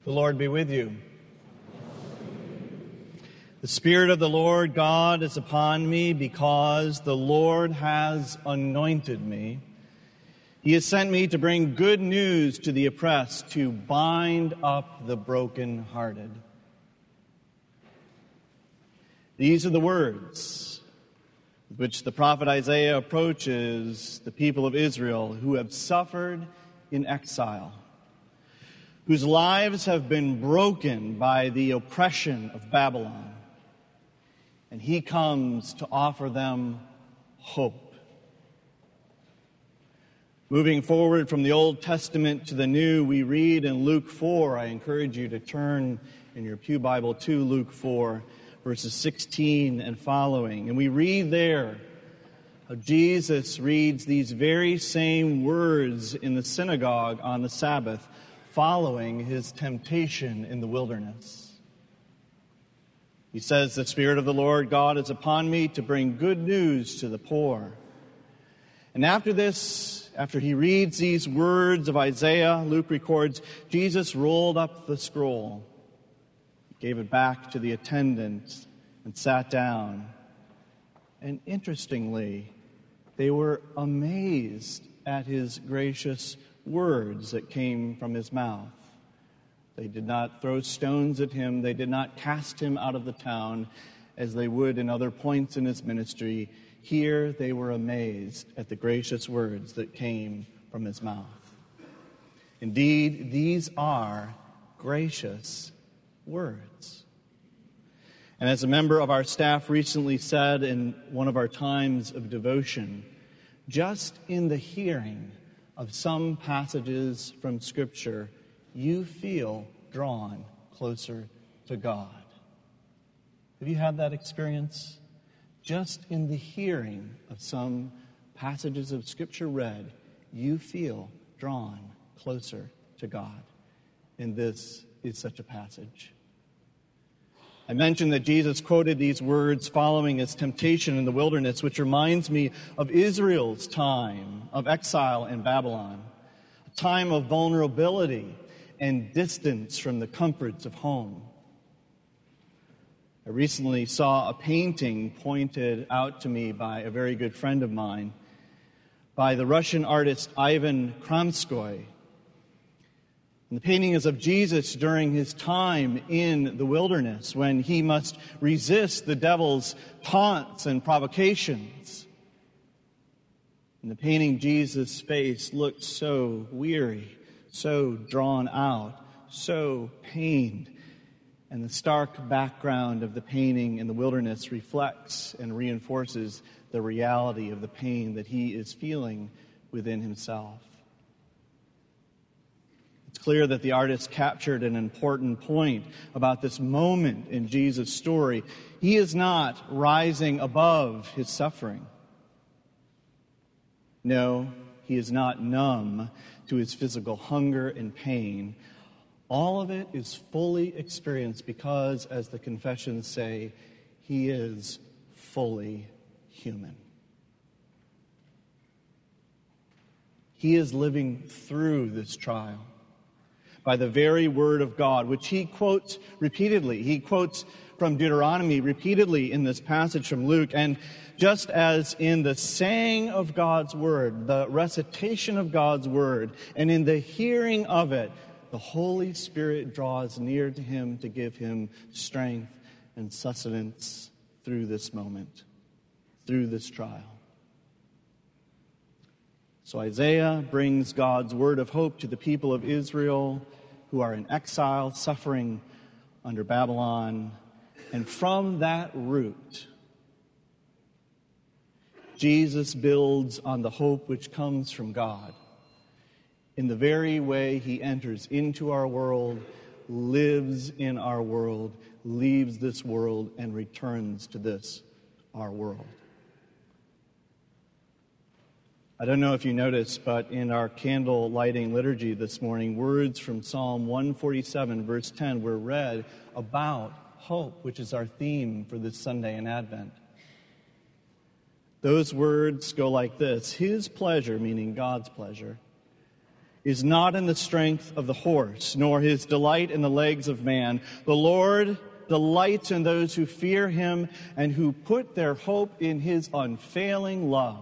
The Lord be with you. The Spirit of the Lord God is upon me because the Lord has anointed me. He has sent me to bring good news to the oppressed, to bind up the brokenhearted. These are the words with which the prophet Isaiah approaches the people of Israel who have suffered in exile, whose lives have been broken by the oppression of Babylon. And he comes to offer them hope. Moving forward from the Old Testament to the New, we read in Luke 4. I encourage you to turn in your pew Bible to Luke 4, verses 16 and following. And we read there how Jesus reads these very same words in the synagogue on the Sabbath, following his temptation in the wilderness. He says, "The Spirit of the Lord God is upon me to bring good news to the poor." And after he reads these words of Isaiah, Luke records, Jesus rolled up the scroll, gave it back to the attendant, and sat down. And interestingly, they were amazed at his gracious words that came from his mouth. They did not throw stones at him. They did not cast him out of the town as they would in other points in his ministry. Here they were amazed at the gracious words that came from his mouth. Indeed, these are gracious words. And as a member of our staff recently said in one of our times of devotion, just in the hearing of some passages from Scripture, you feel drawn closer to God. Have you had that experience? Just in the hearing of some passages of Scripture read, you feel drawn closer to God. And this is such a passage. I mentioned that Jesus quoted these words following his temptation in the wilderness, which reminds me of Israel's time of exile in Babylon, a time of vulnerability and distance from the comforts of home. I recently saw a painting pointed out to me by a very good friend of mine by the Russian artist Ivan Kramskoy. And the painting is of Jesus during his time in the wilderness when he must resist the devil's taunts and provocations. In the painting, Jesus' face looked so weary, so drawn out, so pained. And the stark background of the painting in the wilderness reflects and reinforces the reality of the pain that he is feeling within himself. It's clear that the artist captured an important point about this moment in Jesus' story. He is not rising above his suffering. No, he is not numb to his physical hunger and pain. All of it is fully experienced because, as the confessions say, he is fully human. He is living through this trial by the very word of God, which he quotes repeatedly. He quotes from Deuteronomy repeatedly in this passage from Luke. And just as in the saying of God's word, the recitation of God's word, and in the hearing of it, the Holy Spirit draws near to him to give him strength and sustenance through this moment, through this trial. So Isaiah brings God's word of hope to the people of Israel who are in exile, suffering under Babylon. And from that root, Jesus builds on the hope which comes from God in the very way he enters into our world, lives in our world, leaves this world, and returns to this, our world. I don't know if you noticed, but in our candle lighting liturgy this morning, words from Psalm 147, verse 10, were read about hope, which is our theme for this Sunday in Advent. Those words go like this: His pleasure, meaning God's pleasure, is not in the strength of the horse, nor his delight in the legs of man. The Lord delights in those who fear him and who put their hope in his unfailing love.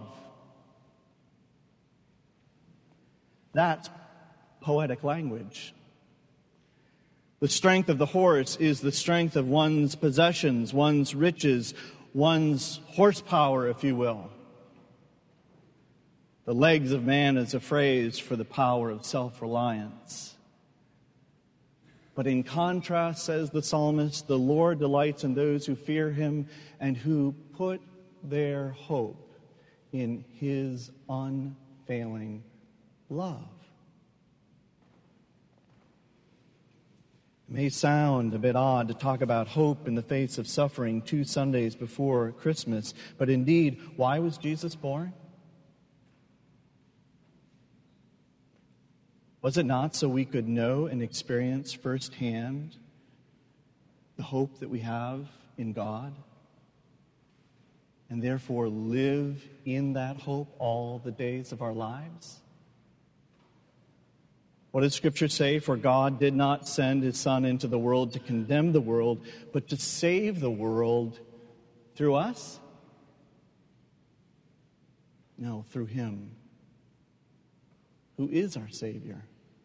That's poetic language. The strength of the horse is the strength of one's possessions, one's riches, one's horsepower, if you will. The legs of man is a phrase for the power of self-reliance. But in contrast, says the psalmist, the Lord delights in those who fear him and who put their hope in his unfailing love. It may sound a bit odd to talk about hope in the face of suffering 2 Sundays before Christmas, but indeed, why was Jesus born? Was it not so we could know and experience firsthand the hope that we have in God, and therefore live in that hope all the days of our lives? What does Scripture say? For God did not send his Son into the world to condemn the world, but to save the world through us? No, through him, who is our Savior.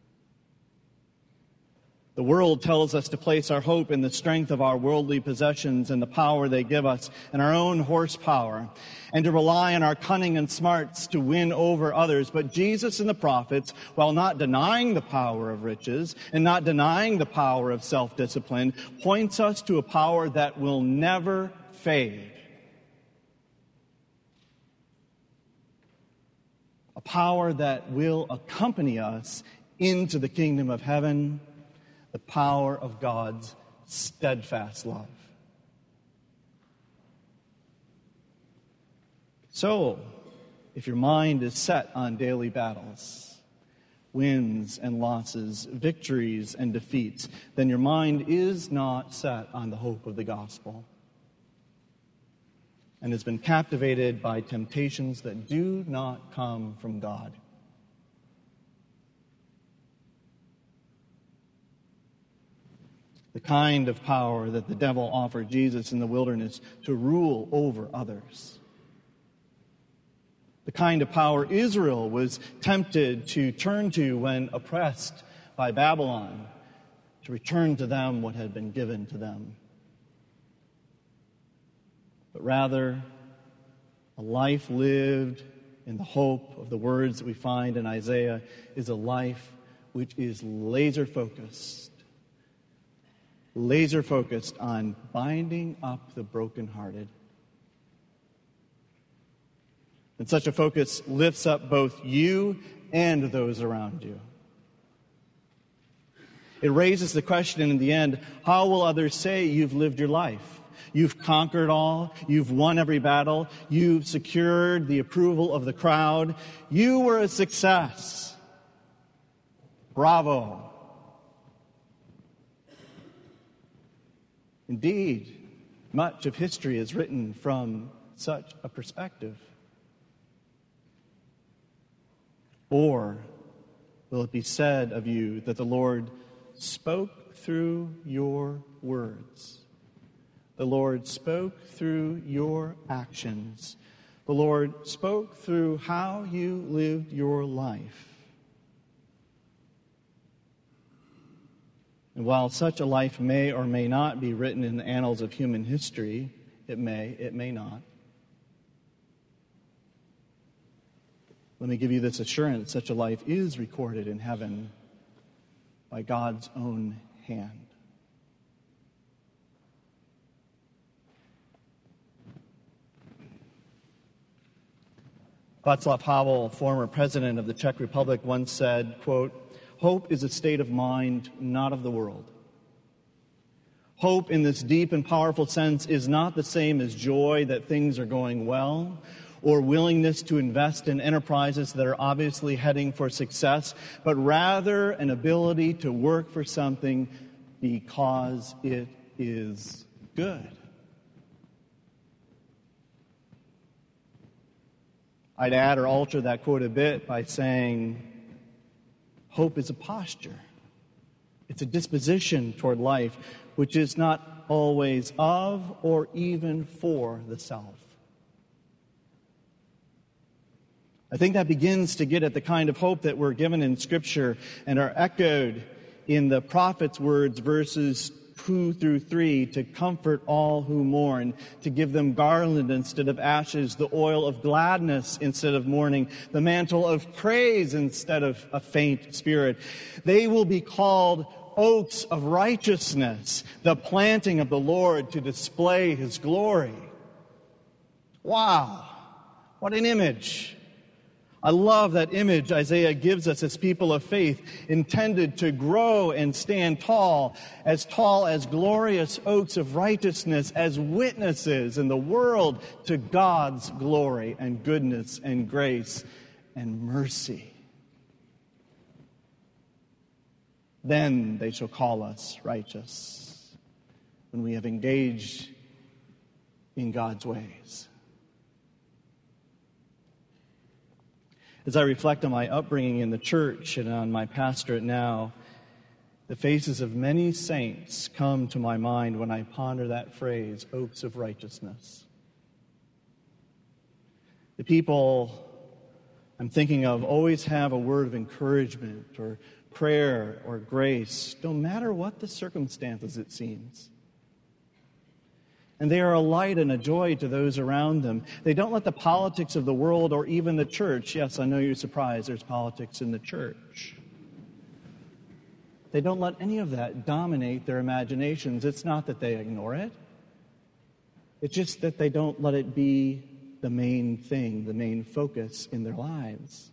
The world tells us to place our hope in the strength of our worldly possessions and the power they give us and our own horsepower, and to rely on our cunning and smarts to win over others. But Jesus and the prophets, while not denying the power of riches and not denying the power of self-discipline, points us to a power that will never fade. A power that will accompany us into the kingdom of heaven, the power of God's steadfast love. So, if your mind is set on daily battles, wins and losses, victories and defeats, then your mind is not set on the hope of the gospel and has been captivated by temptations that do not come from God. The kind of power that the devil offered Jesus in the wilderness to rule over others. The kind of power Israel was tempted to turn to when oppressed by Babylon, to return to them what had been given to them. But rather, a life lived in the hope of the words that we find in Isaiah is a life which is laser-focused on binding up the brokenhearted. And such a focus lifts up both you and those around you. It raises the question in the end, how will others say you've lived your life? You've conquered all. You've won every battle. You've secured the approval of the crowd. You were a success. Bravo. Indeed, much of history is written from such a perspective. Or will it be said of you that the Lord spoke through your words? The Lord spoke through your actions. The Lord spoke through how you lived your life. And while such a life may or may not be written in the annals of human history, it may not. Let me give you this assurance, such a life is recorded in heaven by God's own hand. Václav Havel, former president of the Czech Republic, once said, quote, "Hope is a state of mind, not of the world. Hope in this deep and powerful sense is not the same as joy that things are going well, or willingness to invest in enterprises that are obviously heading for success, but rather an ability to work for something because it is good." I'd add or alter that quote a bit by saying, Hope is a posture. It's a disposition toward life, which is not always of or even for the self. I think that begins to get at the kind of hope that we're given in Scripture and are echoed in the prophet's words, verses 2 through 3, to comfort all who mourn, to give them garland instead of ashes, the oil of gladness instead of mourning, the mantle of praise instead of a faint spirit. They will be called oaks of righteousness, the planting of the Lord to display His glory. Wow, what an image. I love that image Isaiah gives us as people of faith, intended to grow and stand tall as glorious oaks of righteousness, as witnesses in the world to God's glory and goodness and grace and mercy. Then they shall call us righteous, when we have engaged in God's ways. As I reflect on my upbringing in the church and on my pastorate now, the faces of many saints come to my mind when I ponder that phrase, oaks of righteousness. The people I'm thinking of always have a word of encouragement or prayer or grace, no matter what the circumstances, it seems. And they are a light and a joy to those around them. They don't let the politics of the world or even the church, yes, I know you're surprised, there's politics in the church. They don't let any of that dominate their imaginations. It's not that they ignore it. It's just that they don't let it be the main thing, the main focus in their lives.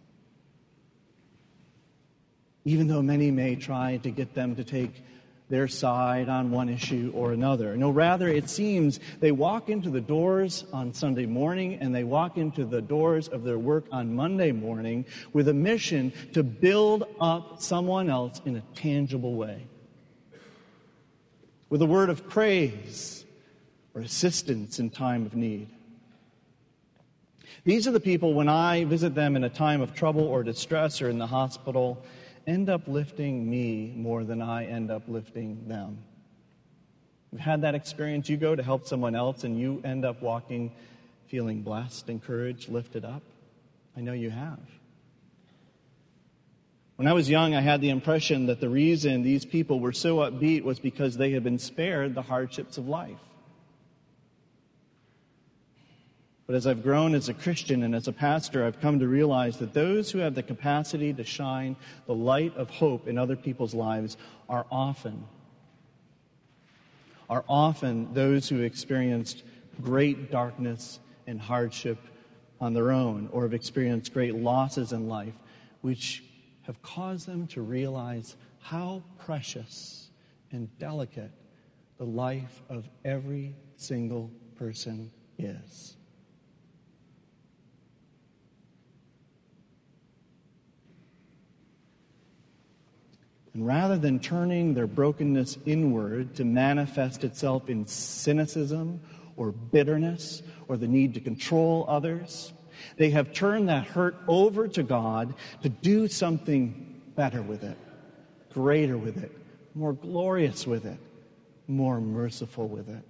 Even though many may try to get them to take their side on one issue or another. No, rather, it seems they walk into the doors on Sunday morning and they walk into the doors of their work on Monday morning with a mission to build up someone else in a tangible way. With a word of praise or assistance in time of need. These are the people, when I visit them in a time of trouble or distress or in the hospital, end up lifting me more than I end up lifting them. You've had that experience. You go to help someone else and you end up walking feeling blessed, encouraged, lifted up. I know you have. When I was young, I had the impression that the reason these people were so upbeat was because they had been spared the hardships of life. But as I've grown as a Christian and as a pastor, I've come to realize that those who have the capacity to shine the light of hope in other people's lives are often those who experienced great darkness and hardship on their own, or have experienced great losses in life, which have caused them to realize how precious and delicate the life of every single person is. And rather than turning their brokenness inward to manifest itself in cynicism or bitterness or the need to control others, they have turned that hurt over to God to do something better with it, greater with it, more glorious with it, more merciful with it.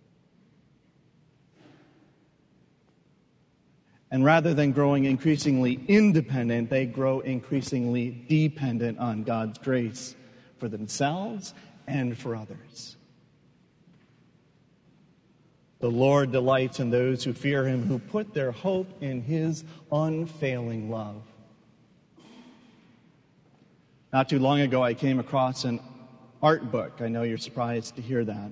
And rather than growing increasingly independent, they grow increasingly dependent on God's grace for themselves and for others. The Lord delights in those who fear Him, who put their hope in His unfailing love. Not too long ago, I came across an art book. I know you're surprised to hear that.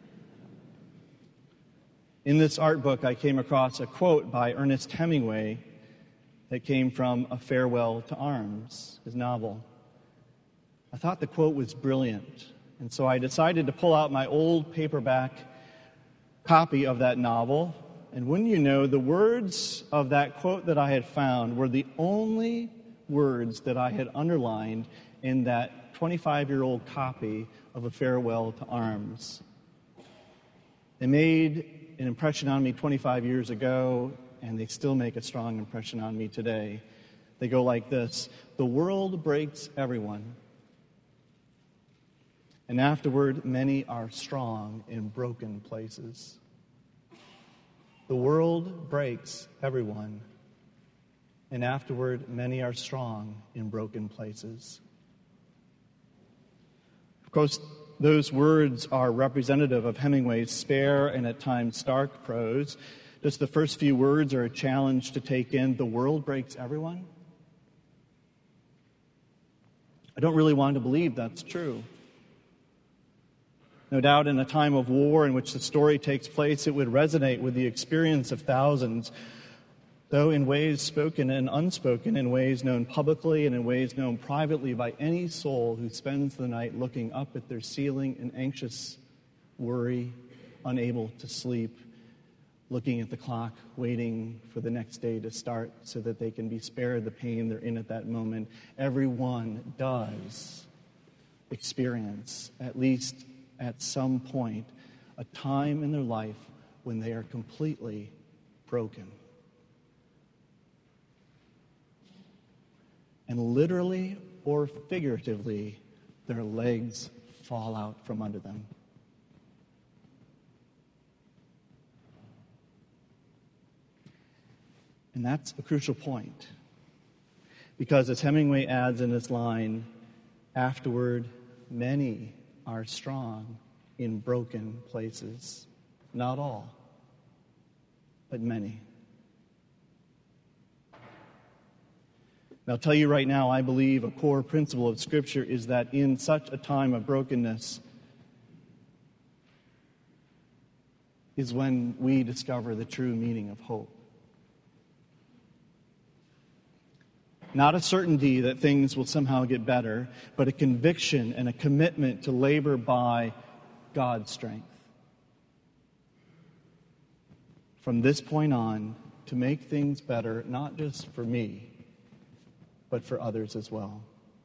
In this art book, I came across a quote by Ernest Hemingway that came from A Farewell to Arms, his novel. I thought the quote was brilliant, and so I decided to pull out my old paperback copy of that novel, and wouldn't you know, the words of that quote that I had found were the only words that I had underlined in that 25-year-old copy of A Farewell to Arms. They made an impression on me 25 years ago, and they still make a strong impression on me today. They go like this: the world breaks everyone, and afterward many are strong in broken places. The world breaks everyone, and afterward many are strong in broken places. Of course, those words are representative of Hemingway's spare and at times stark prose. Just the first few words are a challenge to take in. The world breaks everyone. I don't really want to believe that's true. No doubt in a time of war in which the story takes place, it would resonate with the experience of thousands, though in ways spoken and unspoken, in ways known publicly and in ways known privately by any soul who spends the night looking up at their ceiling in anxious worry, unable to sleep, looking at the clock, waiting for the next day to start so that they can be spared the pain they're in at that moment. Everyone does experience, at least at some point, a time in their life when they are completely broken. And literally or figuratively, their legs fall out from under them. And that's a crucial point, because as Hemingway adds in his line, afterward, many are strong in broken places. Not all, but many. And I'll tell you right now, I believe a core principle of Scripture is that in such a time of brokenness is when we discover the true meaning of hope. Not a certainty that things will somehow get better, but a conviction and a commitment to labor by God's strength. From this point on, to make things better, not just for me, but for others as well.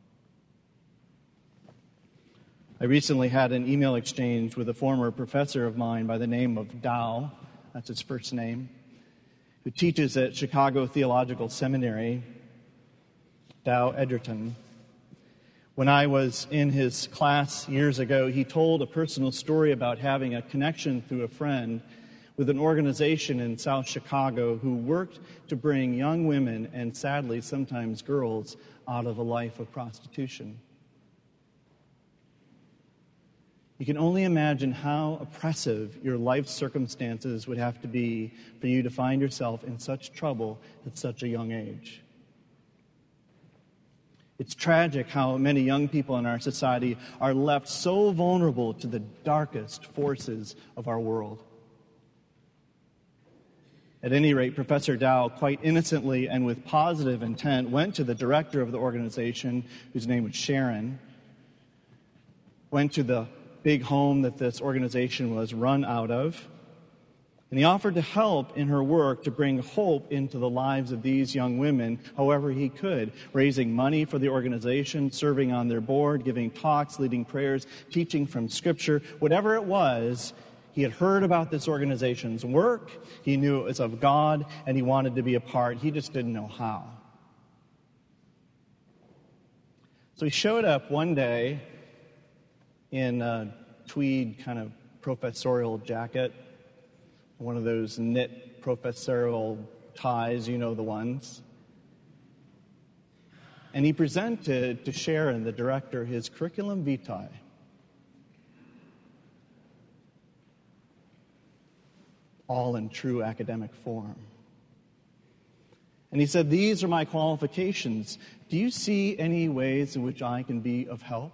I recently had an email exchange with a former professor of mine by the name of Dow, that's his first name, who teaches at Chicago Theological Seminary, Dow Edgerton. When I was in his class years ago, he told a personal story about having a connection through a friend with an organization in South Chicago who worked to bring young women, and sadly sometimes girls, out of a life of prostitution. You can only imagine how oppressive your life circumstances would have to be for you to find yourself in such trouble at such a young age. It's tragic how many young people in our society are left so vulnerable to the darkest forces of our world. At any rate, Professor Dow, quite innocently and with positive intent, went to the director of the organization, whose name was Sharon, went to the big home that this organization was run out of, and he offered to help in her work to bring hope into the lives of these young women however he could, raising money for the organization, serving on their board, giving talks, leading prayers, teaching from Scripture, whatever it was. He had heard about this organization's work, he knew it was of God, and he wanted to be a part. He just didn't know how. So he showed up one day in a tweed kind of professorial jacket, one of those knit professorial ties, you know the ones. And he presented to Sharon, the director, his curriculum vitae. All in true academic form. And he said, "These are my qualifications. Do you see any ways in which I can be of help?"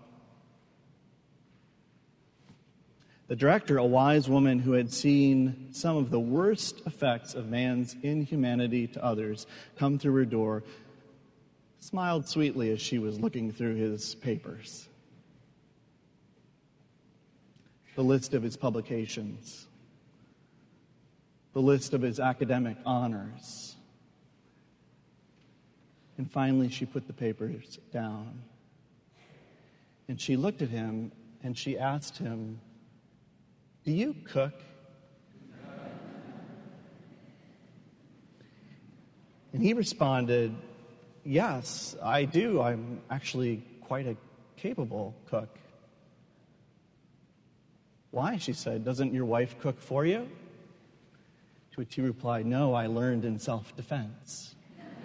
The director, a wise woman who had seen some of the worst effects of man's inhumanity to others come through her door, smiled sweetly as she was looking through his papers. The list of his publications, the list of his academic honors. And finally, she put the papers down. And she looked at him and she asked him, "Do you cook?" And he responded, Yes, I do. I'm actually quite a capable cook. Why? She said. Doesn't your wife cook for you? To which he replied, no, I learned in self-defense.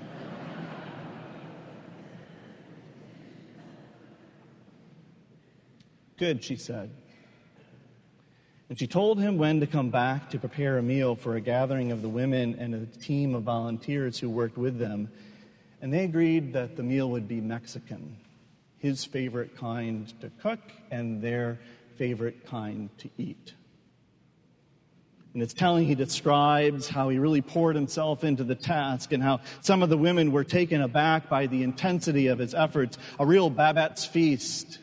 Good, she said. And she told him when to come back to prepare a meal for a gathering of the women and a team of volunteers who worked with them. And they agreed that the meal would be Mexican, his favorite kind to cook and their favorite kind to eat. And it's telling, he describes how he really poured himself into the task and how some of the women were taken aback by the intensity of his efforts, a real Babette's feast.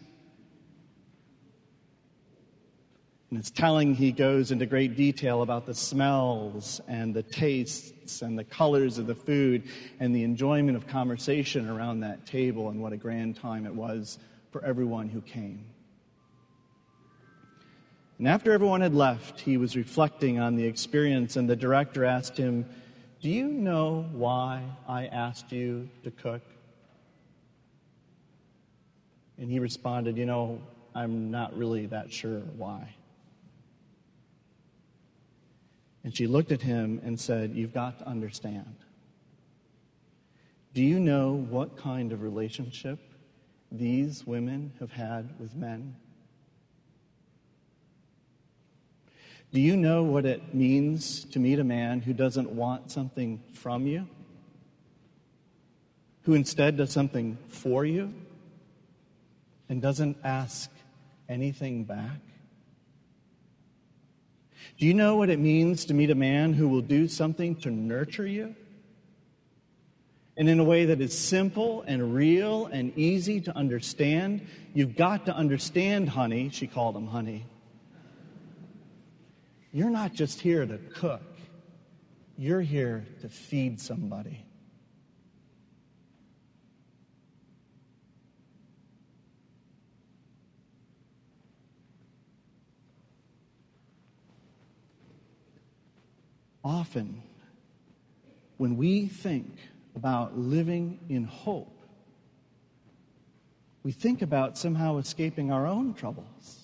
And it's telling, he goes into great detail about the smells and the tastes and the colors of the food and the enjoyment of conversation around that table, and what a grand time it was for everyone who came. And after everyone had left, he was reflecting on the experience, and the director asked him, do you know why I asked you to cook? And he responded, I'm not really that sure why. And she looked at him and said, you've got to understand. Do you know what kind of relationship these women have had with men? Do you know what it means to meet a man who doesn't want something from you? Who instead does something for you and doesn't ask anything back? Do you know what it means to meet a man who will do something to nurture you? And in a way that is simple and real and easy to understand. You've got to understand, honey, she called him honey. You're not just here to cook. You're here to feed somebody. Often, when we think about living in hope, we think about somehow escaping our own troubles,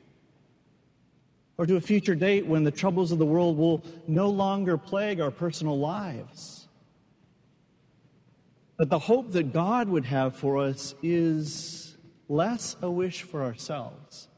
or to a future date when the troubles of the world will no longer plague our personal lives. But the hope that God would have for us is less a wish for ourselves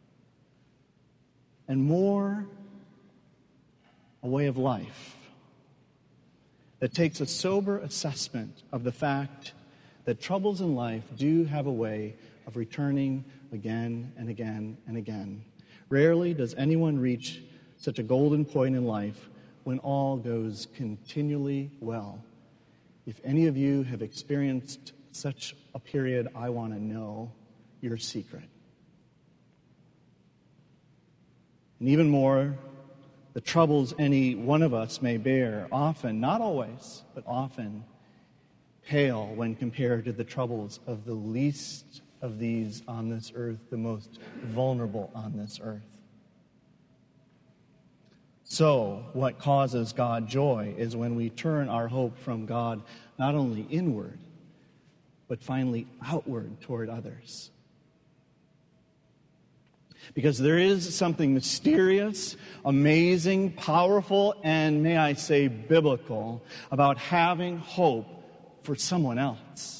and more a way of life that takes a sober assessment of the fact that troubles in life do have a way of returning again and again and again. Rarely does anyone reach such a golden point in life when all goes continually well. If any of you have experienced such a period, I want to know your secret. And even more, the troubles any one of us may bear often, not always, but often, pale when compared to the troubles of the least of these on this earth, the most vulnerable on this earth. So, what causes God joy is when we turn our hope from God not only inward, but finally outward toward others. Because there is something mysterious, amazing, powerful, and may I say biblical about having hope for someone else.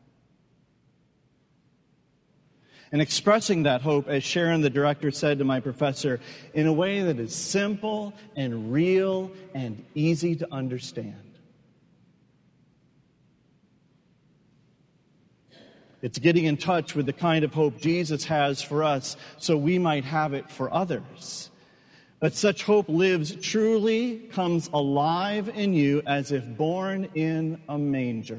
And expressing that hope, as Sharon, the director, said to my professor, in a way that is simple and real and easy to understand. It's getting in touch with the kind of hope Jesus has for us so we might have it for others. But such hope lives truly, comes alive in you as if born in a manger.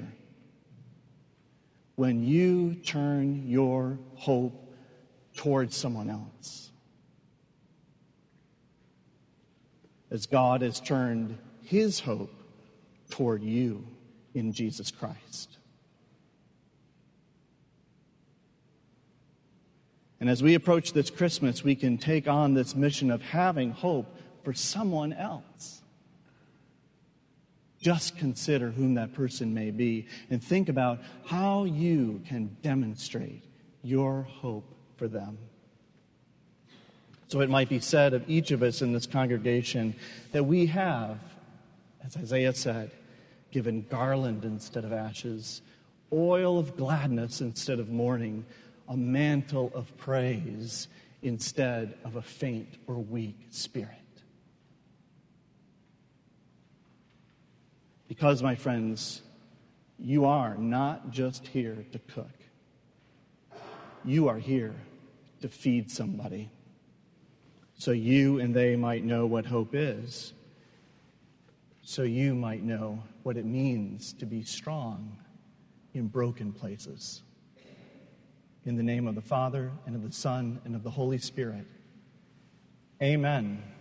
When you turn your hope towards someone else. As God has turned his hope toward you in Jesus Christ. And as we approach this Christmas, we can take on this mission of having hope for someone else. Just consider whom that person may be and think about how you can demonstrate your hope for them. So it might be said of each of us in this congregation that we have, as Isaiah said, given garland instead of ashes, oil of gladness instead of mourning, a mantle of praise instead of a faint or weak spirit. Because, my friends, you are not just here to cook. You are here to feed somebody, so you and they might know what hope is, so you might know what it means to be strong in broken places. In the name of the Father, and of the Son, and of the Holy Spirit, amen.